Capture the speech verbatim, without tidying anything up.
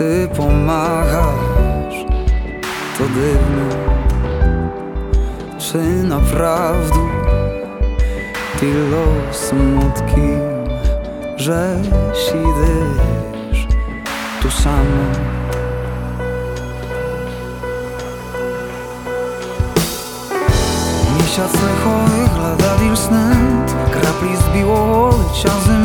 ty pomachasz, to dywne. Czy naprawdę tyle smutki, żeś idziesz tu samo? Місяць лихо виглядав вільсним, краплі збілого лиця землі.